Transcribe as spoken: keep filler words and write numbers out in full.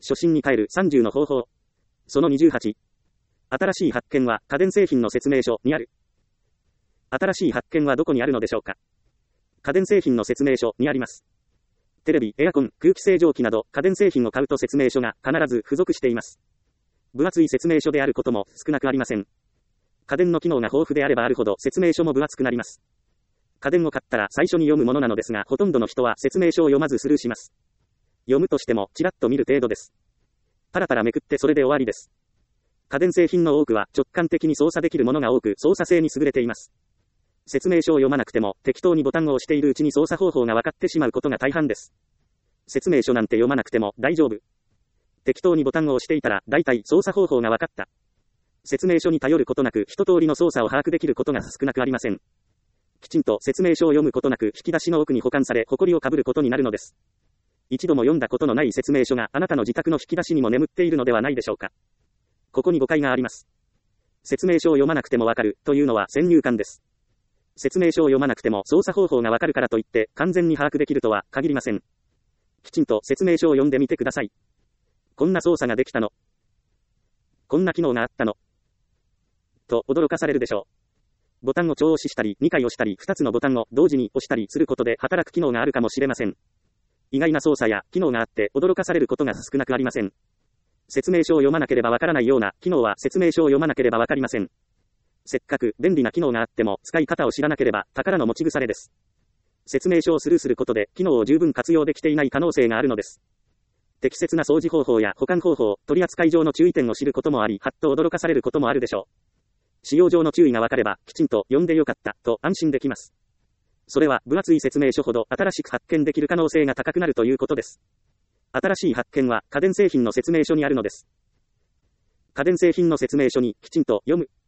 初心に帰るさんじゅうの方法。そのにじゅうはち。新しい発見は家電製品の説明書にある。新しい発見はどこにあるのでしょうか。家電製品の説明書にあります。テレビ、エアコン、空気清浄機など家電製品を買うと説明書が必ず付属しています。分厚い説明書であることも少なくありません。家電の機能が豊富であればあるほど説明書も分厚くなります。家電を買ったら最初に読むものなのですが、ほとんどの人は説明書を読まずスルーします。読むとしてもちらっと見る程度です。パラパラめくってそれで終わりです。家電製品の多くは直感的に操作できるものが多く操作性に優れています。説明書を読まなくても適当にボタンを押しているうちに操作方法が分かってしまうことが大半です。説明書なんて読まなくても大丈夫。適当にボタンを押していたら大体操作方法が分かった。説明書に頼ることなく一通りの操作を把握できることが少なくありません。きちんと説明書を読むことなく引き出しの奥に保管され埃をかぶることになるのです。一度も読んだことのない説明書があなたの自宅の引き出しにも眠っているのではないでしょうか。ここに誤解があります。説明書を読まなくてもわかるというのは先入観です。説明書を読まなくても操作方法がわかるからといって完全に把握できるとは限りません。きちんと説明書を読んでみてください。こんな操作ができたの。こんな機能があったの。と驚かされるでしょう。ボタンを長押ししたりにかい押したりふたつのボタンを同時に押したりすることで働く機能があるかもしれません。意外な操作や機能があって驚かされることが少なくありません。説明書を読まなければわからないような機能は説明書を読まなければわかりません。せっかく便利な機能があっても使い方を知らなければ宝の持ち腐れです。説明書をスルーすることで機能を十分活用できていない可能性があるのです。適切な掃除方法や保管方法、取扱上の注意点を知ることもあり、はっと驚かされることもあるでしょう。使用上の注意がわかれば、きちんと読んでよかったと安心できます。それは分厚い説明書ほど新しく発見できる可能性が高くなるということです。新しい発見は家電製品の説明書にあるのです。家電製品の説明書にきちんと読む。